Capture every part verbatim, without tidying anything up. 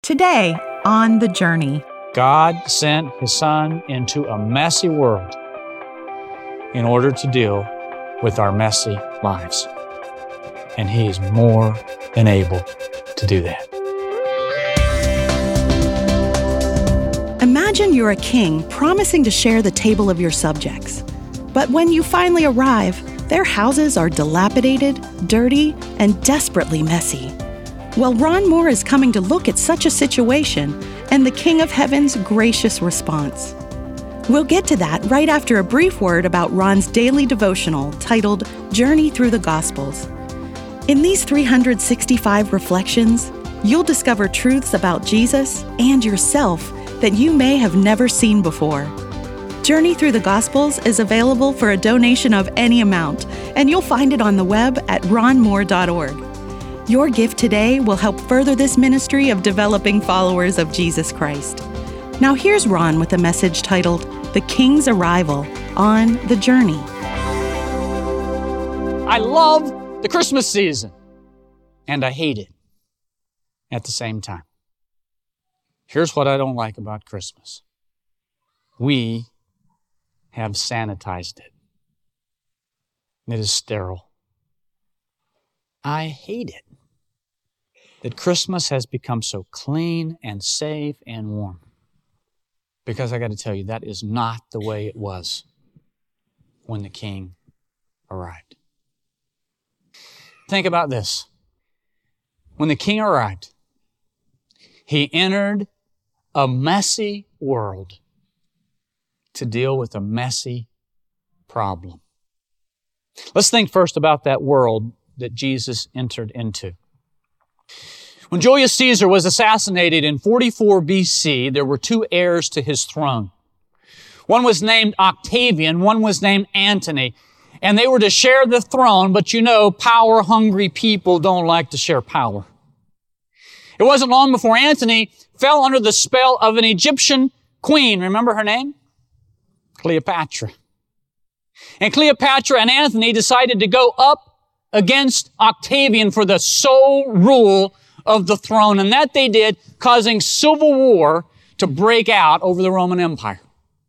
Today on The Journey, God sent His Son into a messy world in order to deal with our messy lives. And He is more than able to do that. Imagine you're a king promising to share the table of your subjects. But when you finally arrive, their houses are dilapidated, dirty, and desperately messy. Well, Ron Moore is coming to look at such a situation and the King of Heaven's gracious response. We'll get to that right after a brief word about Ron's daily devotional titled Journey Through the Gospels. In these three hundred sixty-five reflections, you'll discover truths about Jesus and yourself that you may have never seen before. Journey Through the Gospels is available for a donation of any amount, and you'll find it on the web at ron moore dot org. Your gift today will help further this ministry of developing followers of Jesus Christ. Now here's Ron with a message titled The King's Arrival on The Journey. I love the Christmas season, and I hate it at the same time. Here's what I don't like about Christmas. We have sanitized it. It is sterile. I hate it that Christmas has become so clean and safe and warm. Because I got to tell you, that is not the way it was when the King arrived. Think about this. When the King arrived, He entered a messy world to deal with a messy problem. Let's think first about that world that Jesus entered into. When Julius Caesar was assassinated in forty-four B C, there were two heirs to his throne. One was named Octavian, one was named Antony, and they were to share the throne, but you know, power-hungry people don't like to share power. It wasn't long before Antony fell under the spell of an Egyptian queen. Remember her name? Cleopatra. And Cleopatra and Antony decided to go up against Octavian for the sole rule of the throne. And that they did, causing civil war to break out over the Roman Empire.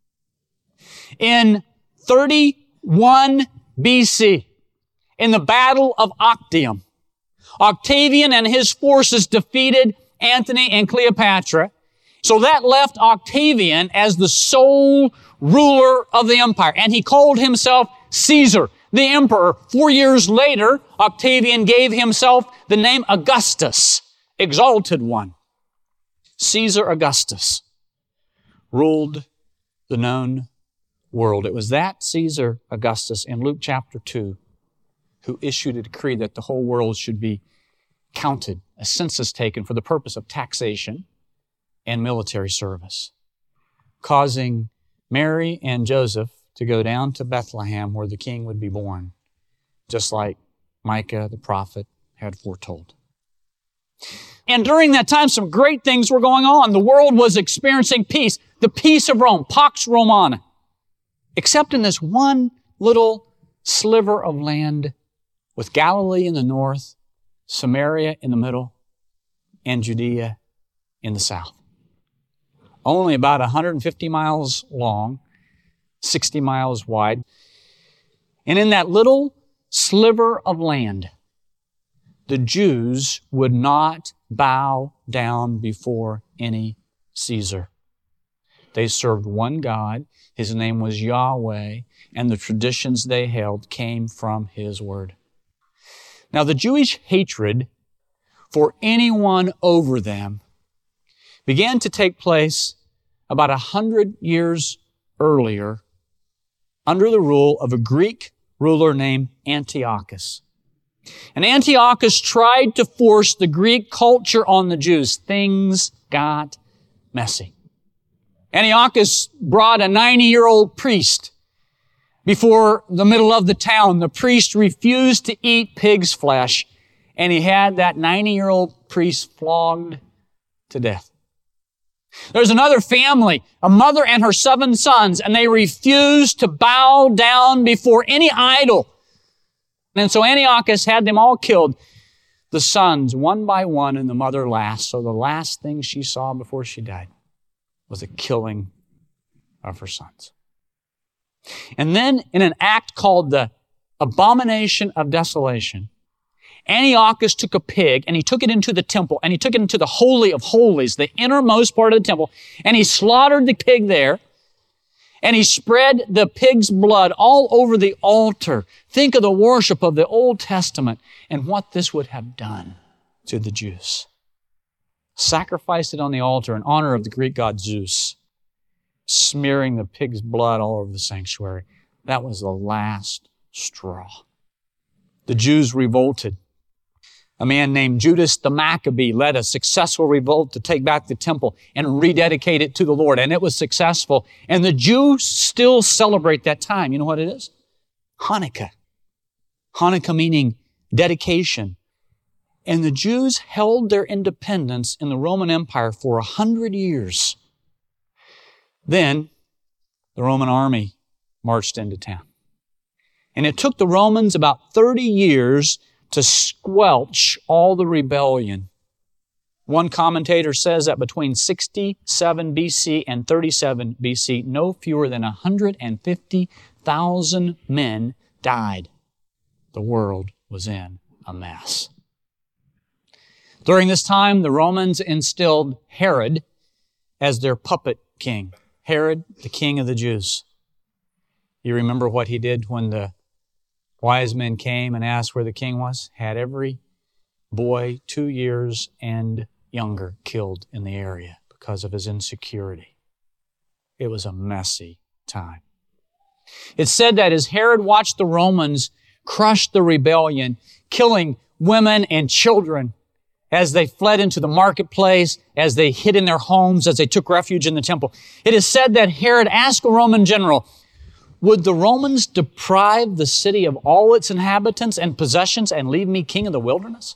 In thirty-one B C, in the Battle of Actium, Octavian and his forces defeated Antony and Cleopatra. So that left Octavian as the sole ruler of the empire. And he called himself Caesar, the emperor. Four years later, Octavian gave himself the name Augustus, exalted one. Caesar Augustus ruled the known world. It was that Caesar Augustus in Luke chapter two who issued a decree that the whole world should be counted, a census taken for the purpose of taxation and military service, causing Mary and Joseph to go down to Bethlehem where the king would be born, just like Micah the prophet had foretold. And during that time, some great things were going on. The world was experiencing peace, the peace of Rome, Pax Romana, except in this one little sliver of land with Galilee in the north, Samaria in the middle, and Judea in the south. Only about one hundred fifty miles long, sixty miles wide. And in that little sliver of land, the Jews would not bow down before any Caesar. They served one God. His name was Yahweh, and the traditions they held came from His Word. Now, the Jewish hatred for anyone over them began to take place about a hundred years earlier under the rule of a Greek ruler named Antiochus. And Antiochus tried to force the Greek culture on the Jews. Things got messy. Antiochus brought a ninety-year-old priest before the middle of the town. The priest refused to eat pig's flesh, and he had that ninety-year-old priest flogged to death. There's another family, a mother and her seven sons, and they refused to bow down before any idol. And so Antiochus had them all killed. the sons one by one and the mother last. So the last thing she saw before she died was the killing of her sons. And then in an act called the Abomination of Desolation, Antiochus took a pig and he took it into the temple and he took it into the Holy of Holies, the innermost part of the temple, and he slaughtered the pig there and he spread the pig's blood all over the altar. Think of the worship of the Old Testament and what this would have done to the Jews. Sacrificed it on the altar in honor of the Greek god Zeus, smearing the pig's blood all over the sanctuary. That was the last straw. The Jews revolted. A man named Judas the Maccabee led a successful revolt to take back the temple and rededicate it to the Lord. And it was successful. And the Jews still celebrate that time. You know what it is? Hanukkah. Hanukkah meaning dedication. And the Jews held their independence in the Roman Empire for a hundred years. Then the Roman army marched into town. And it took the Romans about thirty years to squelch all the rebellion. One commentator says that between sixty-seven B C and thirty-seven B C, no fewer than one hundred fifty thousand men died. The world was in a mess. During this time, the Romans instilled Herod as their puppet king. Herod, the king of the Jews. You remember what he did when the wise men came and asked where the king was? Had every boy two years and younger killed in the area because of his insecurity. It was a messy time. It's said that as Herod watched the Romans crush the rebellion, killing women and children as they fled into the marketplace, as they hid in their homes, as they took refuge in the temple, it is said that Herod asked a Roman general, would the Romans deprive the city of all its inhabitants and possessions and leave me king of the wilderness?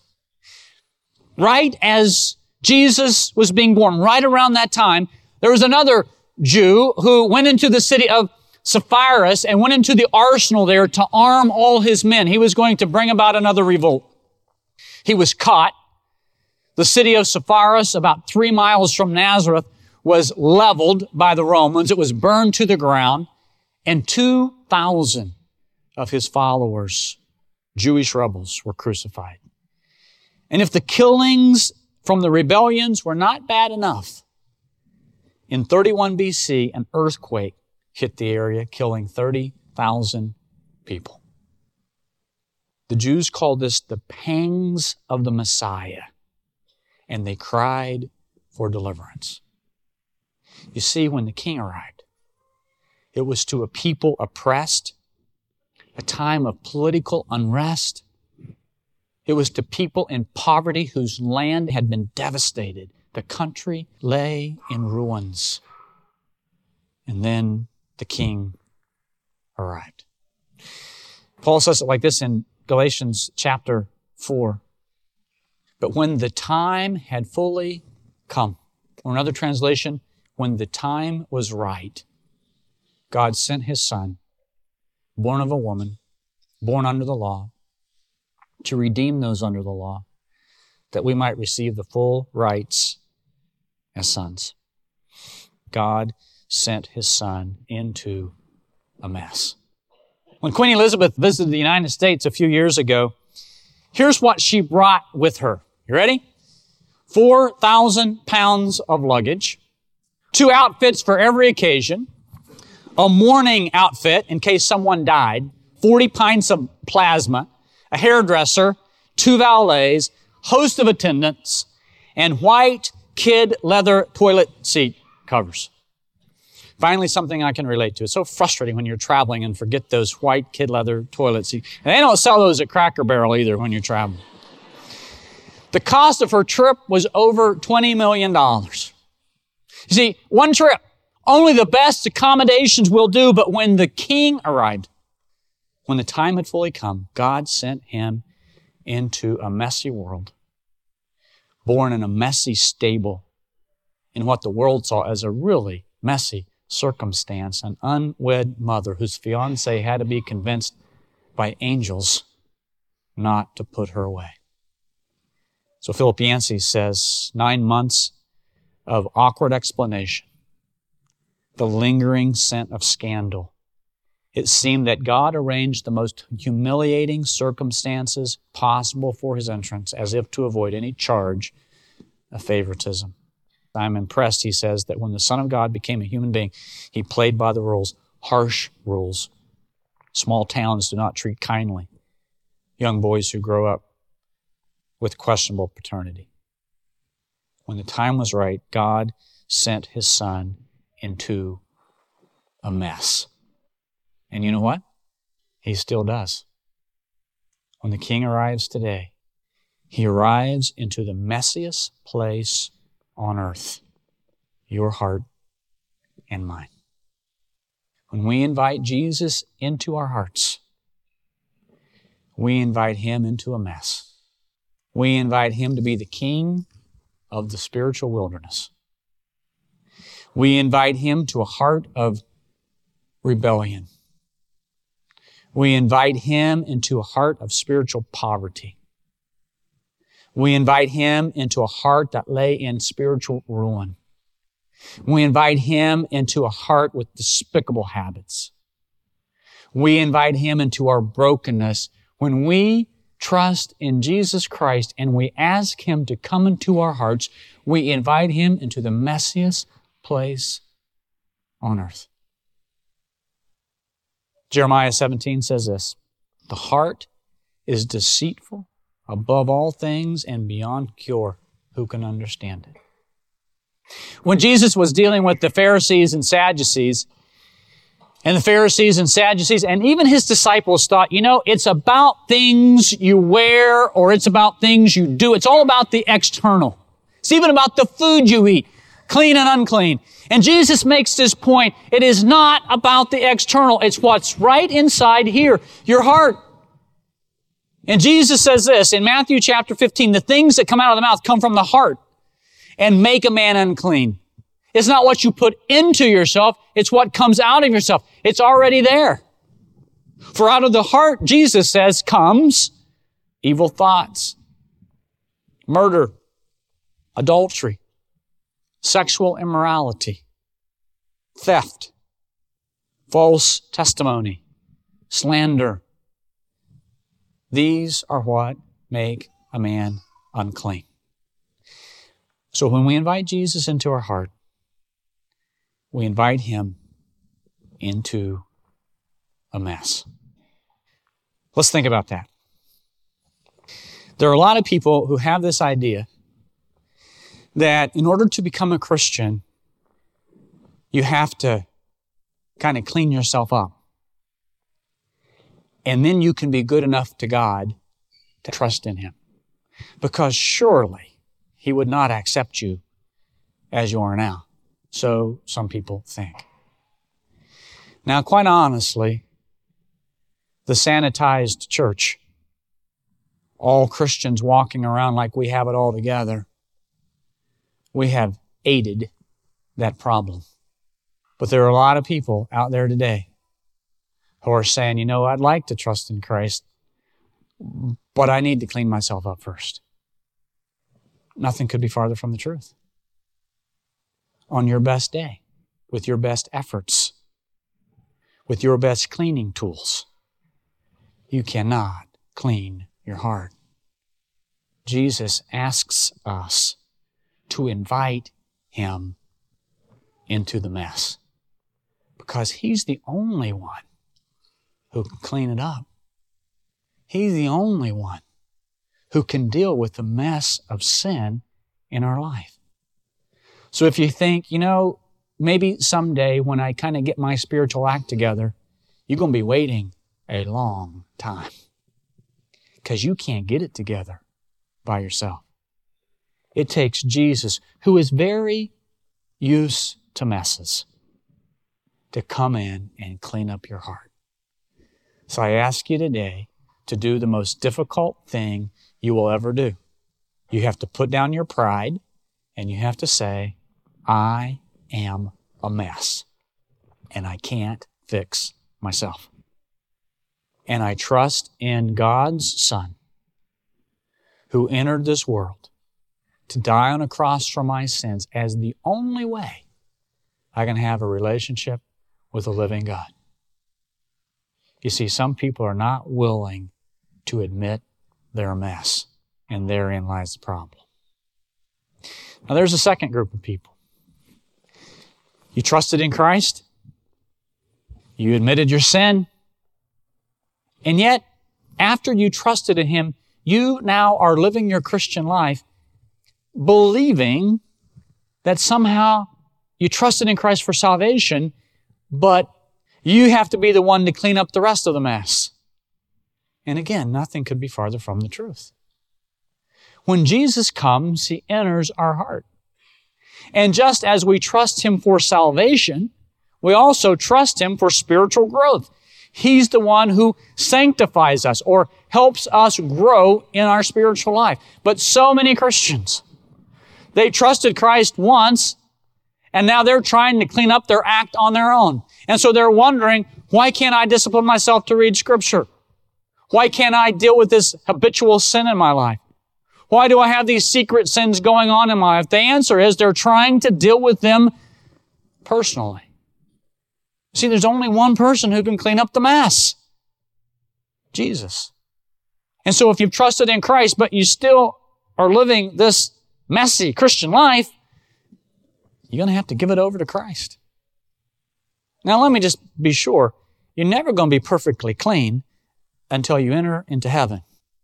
Right as Jesus was being born, right around that time, there was another Jew who went into the city of Sepphoris and went into the arsenal there to arm all his men. He was going to bring about another revolt. He was caught. The city of Sepphoris, about three miles from Nazareth, was leveled by the Romans. It was burned to the ground. And two thousand of his followers, Jewish rebels, were crucified. And if the killings from the rebellions were not bad enough, in thirty-one B C, an earthquake hit the area, killing thirty thousand people. The Jews called this the pangs of the Messiah, and they cried for deliverance. You see, when the king arrived, it was to a people oppressed, a time of political unrest. It was to people in poverty whose land had been devastated. The country lay in ruins. And then the king arrived. Paul says it like this in Galatians chapter four. But when the time had fully come, or another translation, when the time was right, God sent His Son, born of a woman, born under the law, to redeem those under the law, that we might receive the full rights as sons. God sent His Son into a mess. When Queen Elizabeth visited the United States a few years ago, here's what she brought with her. You ready? four thousand pounds of luggage, two outfits for every occasion, a mourning outfit in case someone died, forty pints of plasma, a hairdresser, two valets, host of attendants, and white kid leather toilet seat covers. Finally, something I can relate to. It's so frustrating when you're traveling and forget those white kid leather toilet seats. And they don't sell those at Cracker Barrel either when you're traveling. The cost of her trip was over twenty million dollars. You see, one trip. Only the best accommodations will do, but when the king arrived, when the time had fully come, God sent him into a messy world, born in a messy stable, in what the world saw as a really messy circumstance, an unwed mother whose fiancé had to be convinced by angels not to put her away. So Philip Yancey says, nine months of awkward explanation, the lingering scent of scandal. It seemed that God arranged the most humiliating circumstances possible for his entrance, as if to avoid any charge of favoritism. I'm impressed, he says, that when the Son of God became a human being, he played by the rules, harsh rules. Small towns do not treat kindly young boys who grow up with questionable paternity. When the time was right, God sent his Son into a mess. And you know what? He still does. When the King arrives today, he arrives into the messiest place on earth, your heart and mine. When we invite Jesus into our hearts, we invite him into a mess. We invite him to be the king of the spiritual wilderness. We invite him to a heart of rebellion. We invite him into a heart of spiritual poverty. We invite him into a heart that lay in spiritual ruin. We invite him into a heart with despicable habits. We invite him into our brokenness. When we trust in Jesus Christ and we ask him to come into our hearts, we invite him into the messiest place on earth. Jeremiah seventeen says this, the heart is deceitful above all things and beyond cure. Who can understand it? When Jesus was dealing with the Pharisees and Sadducees, and the Pharisees and Sadducees, and even his disciples thought, you know, it's about things you wear or it's about things you do. It's all about the external. It's even about the food you eat, clean and unclean. And Jesus makes this point. It is not about the external. It's what's right inside here, your heart. And Jesus says this in Matthew chapter fifteen, the things that come out of the mouth come from the heart and make a man unclean. It's not what you put into yourself. It's what comes out of yourself. It's already there. For out of the heart, Jesus says, comes evil thoughts, murder, adultery, sexual immorality, theft, false testimony, slander. These are what make a man unclean. So when we invite Jesus into our heart, we invite him into a mess. Let's think about that. There are a lot of people who have this idea that in order to become a Christian, you have to kind of clean yourself up. And then you can be good enough to God to trust in him. Because surely he would not accept you as you are now. So some people think. Now, quite honestly, the sanitized church, all Christians walking around like we have it all together, we have aided that problem. But there are a lot of people out there today who are saying, you know, I'd like to trust in Christ, but I need to clean myself up first. Nothing could be farther from the truth. On your best day, with your best efforts, with your best cleaning tools, you cannot clean your heart. Jesus asks us to invite him into the mess because he's the only one who can clean it up. He's the only one who can deal with the mess of sin in our life. So if you think, you know, maybe someday when I kind of get my spiritual act together, you're going to be waiting a long time because you can't get it together by yourself. It takes Jesus, who is very used to messes, to come in and clean up your heart. So I ask you today to do the most difficult thing you will ever do. You have to put down your pride and you have to say, I am a mess and I can't fix myself. And I trust in God's Son who entered this world to die on a cross for my sins as the only way I can have a relationship with the living God. You see, some people are not willing to admit their mess, and therein lies the problem. Now, there's a second group of people. You trusted in Christ, you admitted your sin, and yet, after you trusted in Him, you now are living your Christian life believing that somehow you trusted in Christ for salvation, but you have to be the one to clean up the rest of the mess. And again, nothing could be farther from the truth. When Jesus comes, He enters our heart. And just as we trust Him for salvation, we also trust Him for spiritual growth. He's the one who sanctifies us or helps us grow in our spiritual life. But so many Christians, they trusted Christ once, and now they're trying to clean up their act on their own. And so they're wondering, why can't I discipline myself to read Scripture? Why can't I deal with this habitual sin in my life? Why do I have these secret sins going on in my life? The answer is they're trying to deal with them personally. See, there's only one person who can clean up the mess. Jesus. And so if you've trusted in Christ, but you still are living this messy Christian life, you're going to have to give it over to Christ. Now, let me just be sure, you're never going to be perfectly clean until you enter into heaven.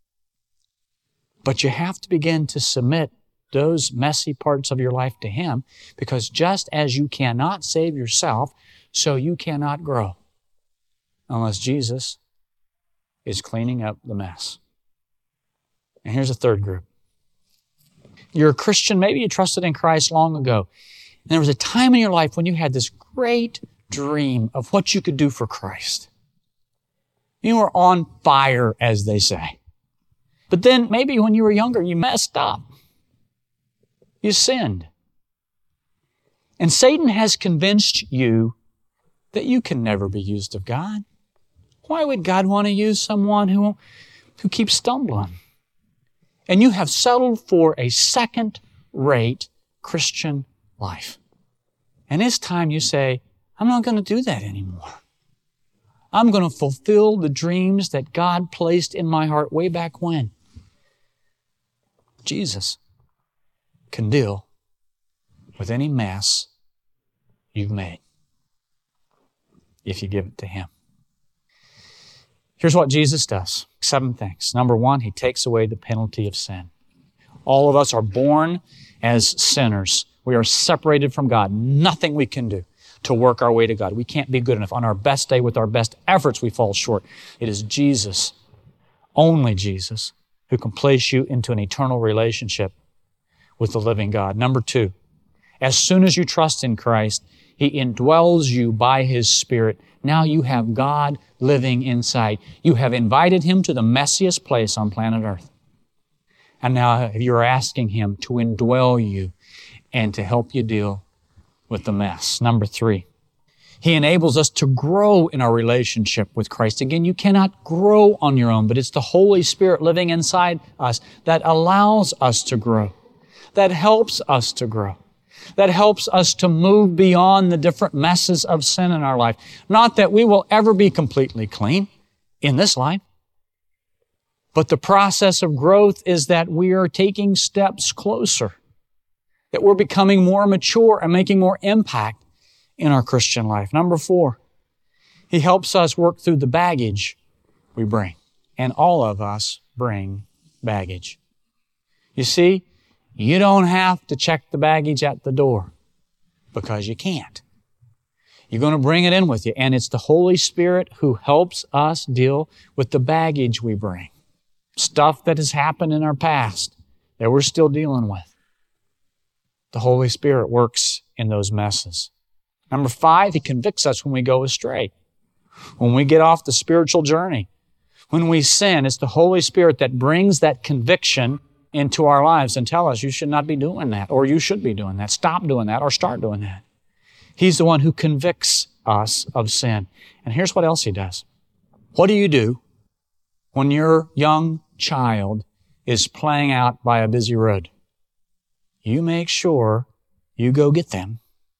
But you have to begin to submit those messy parts of your life to Him, because just as you cannot save yourself, so you cannot grow unless Jesus is cleaning up the mess. And here's a third group. You're a Christian, maybe you trusted in Christ long ago, and there was a time in your life when you had this great dream of what you could do for Christ. You were on fire, as they say. But then maybe when you were younger, you messed up. You sinned. And Satan has convinced you that you can never be used of God. Why would God want to use someone who, who keeps stumbling? And you have settled for a second-rate Christian life. And it's time you say, I'm not going to do that anymore. I'm going to fulfill the dreams that God placed in my heart way back when. Jesus can deal with any mess you've made if you give it to Him. Here's what Jesus does. Seven things. Number one, He takes away the penalty of sin. All of us are born as sinners. We are separated from God. Nothing we can do to work our way to God. We can't be good enough. On our best day, with our best efforts, we fall short. It is Jesus, only Jesus, who can place you into an eternal relationship with the living God. Number two, as soon as you trust in Christ, He indwells you by His Spirit. Now you have God living inside. You have invited Him to the messiest place on planet Earth. And now you're asking Him to indwell you and to help you deal with the mess. Number three, He enables us to grow in our relationship with Christ. Again, you cannot grow on your own, but it's the Holy Spirit living inside us that allows us to grow, that helps us to grow, that helps us to move beyond the different messes of sin in our life. Not that we will ever be completely clean in this life, but the process of growth is that we are taking steps closer, that we're becoming more mature and making more impact in our Christian life. Number four, He helps us work through the baggage we bring. And all of us bring baggage. You see, you don't have to check the baggage at the door because you can't. You're going to bring it in with you. And it's the Holy Spirit who helps us deal with the baggage we bring. Stuff that has happened in our past that we're still dealing with. The Holy Spirit works in those messes. Number five, He convicts us when we go astray. When we get off the spiritual journey. When we sin, it's the Holy Spirit that brings that conviction into our lives and tell us you should not be doing that, or you should be doing that. Stop doing that, or start doing that. He's the one who convicts us of sin. And here's what else He does. What do you do when your young child is playing out by a busy road? You make sure you go get them,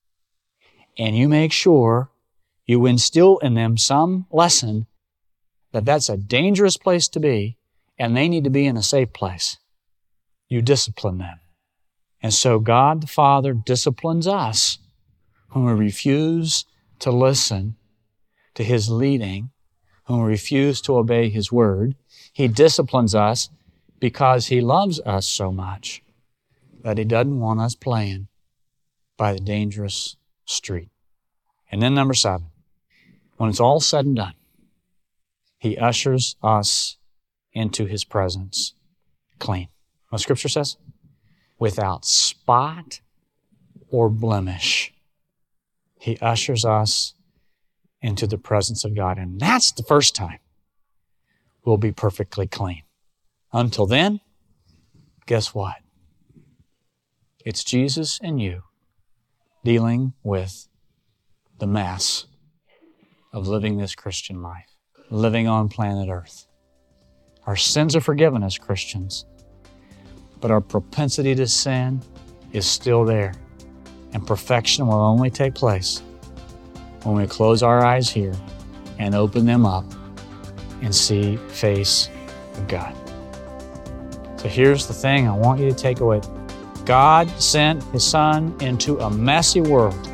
and you make sure you instill in them some lesson that that's a dangerous place to be, and they need to be in a safe place. You discipline them. And so God the Father disciplines us when we refuse to listen to His leading, when we refuse to obey His word. He disciplines us because He loves us so much that He doesn't want us playing by the dangerous street. And then number seven, when it's all said and done, He ushers us into His presence clean. What Scripture says? Without spot or blemish. He ushers us into the presence of God. And that's the first time we'll be perfectly clean. Until then, guess what? It's Jesus and you dealing with the mess of living this Christian life, living on planet Earth. Our sins are forgiven as Christians, but our propensity to sin is still there. And perfection will only take place when we close our eyes here and open them up and see face of God. So here's the thing I want you to take away. God sent His Son into a messy world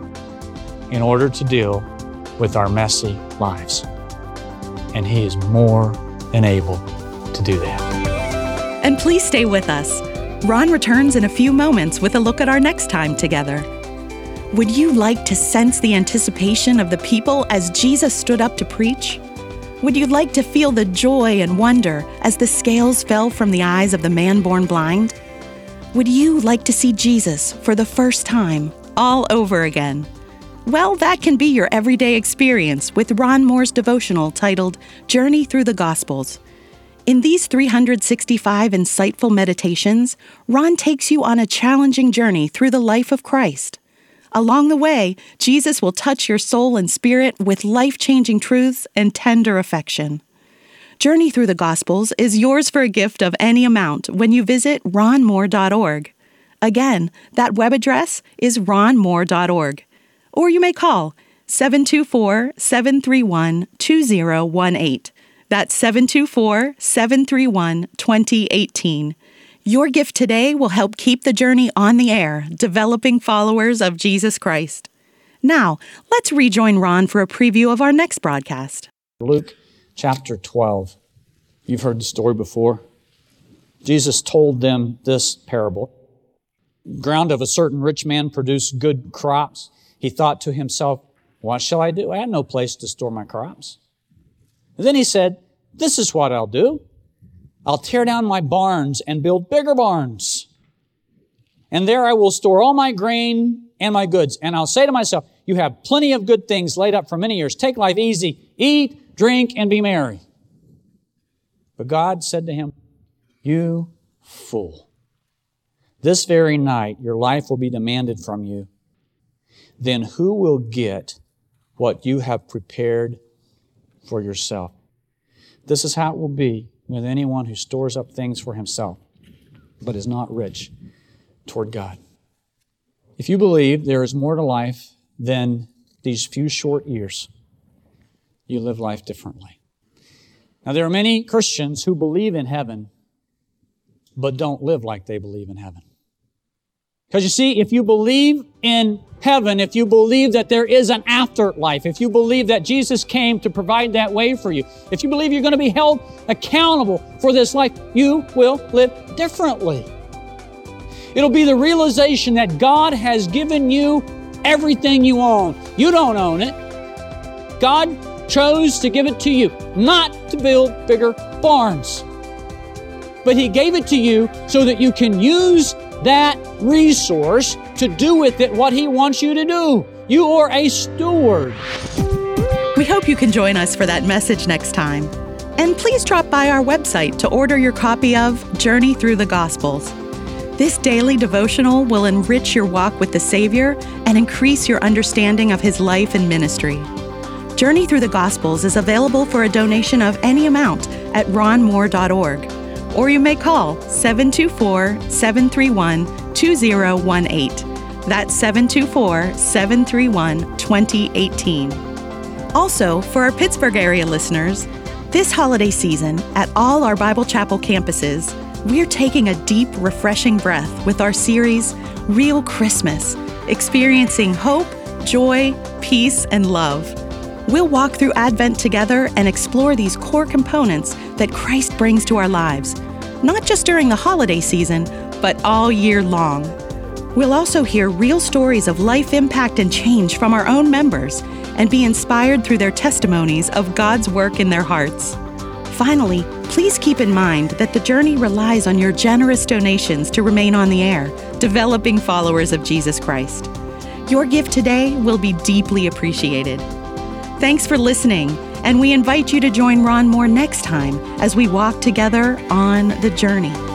in order to deal with our messy lives. And He is more than able to do that. And please stay with us. Ron returns in a few moments with a look at our next time together. Would you like to sense the anticipation of the people as Jesus stood up to preach? Would you like to feel the joy and wonder as the scales fell from the eyes of the man born blind? Would you like to see Jesus for the first time, all over again? Well, that can be your everyday experience with Ron Moore's devotional titled Journey Through the Gospels. In these three hundred sixty-five insightful meditations, Ron takes you on a challenging journey through the life of Christ. Along the way, Jesus will touch your soul and spirit with life-changing truths and tender affection. Journey Through the Gospels is yours for a gift of any amount when you visit ron moore dot org. Again, that web address is ron moore dot org. Or you may call seven two four, seven three one, two zero one eight. That's seven two four, seven three one, two zero one eight. Your gift today will help keep the journey on the air, developing followers of Jesus Christ. Now, let's rejoin Ron for a preview of our next broadcast. Luke chapter twelve. You've heard the story before. Jesus told them this parable. Ground of a certain rich man produced good crops. He thought to himself, what shall I do? I have no place to store my crops. And then he said, this is what I'll do. I'll tear down my barns and build bigger barns. And there I will store all my grain and my goods. And I'll say to myself, you have plenty of good things laid up for many years. Take life easy. Eat, drink, and be merry. But God said to him, you fool. This very night your life will be demanded from you. Then who will get what you have prepared for yourself? This is how it will be with anyone who stores up things for himself, but is not rich toward God. If you believe there is more to life than these few short years, you live life differently. Now, there are many Christians who believe in heaven, but don't live like they believe in heaven. Because you see, if you believe in heaven, if you believe that there is an afterlife, if you believe that Jesus came to provide that way for you, if you believe you're going to be held accountable for this life, you will live differently. It'll be the realization that God has given you everything you own. You don't own it. God chose to give it to you, not to build bigger barns. But He gave it to you so that you can use that resource to do with it what He wants you to do. You are a steward. We hope you can join us for that message next time. And please drop by our website to order your copy of Journey Through the Gospels. This daily devotional will enrich your walk with the Savior and increase your understanding of His life and ministry. Journey Through the Gospels is available for a donation of any amount at ron moore dot org. Or you may call seven two four, seven three one, two zero one eight. That's seven two four, seven three one, two zero one eight. Also, for our Pittsburgh area listeners, this holiday season at all our Bible Chapel campuses, we're taking a deep, refreshing breath with our series, Real Christmas, experiencing hope, joy, peace, and love. We'll walk through Advent together and explore these core components that Christ brings to our lives, not just during the holiday season, but all year long. We'll also hear real stories of life impact and change from our own members and be inspired through their testimonies of God's work in their hearts. Finally, please keep in mind that the journey relies on your generous donations to remain on the air, developing followers of Jesus Christ. Your gift today will be deeply appreciated. Thanks for listening, and we invite you to join Ron Moore next time as we walk together on the journey.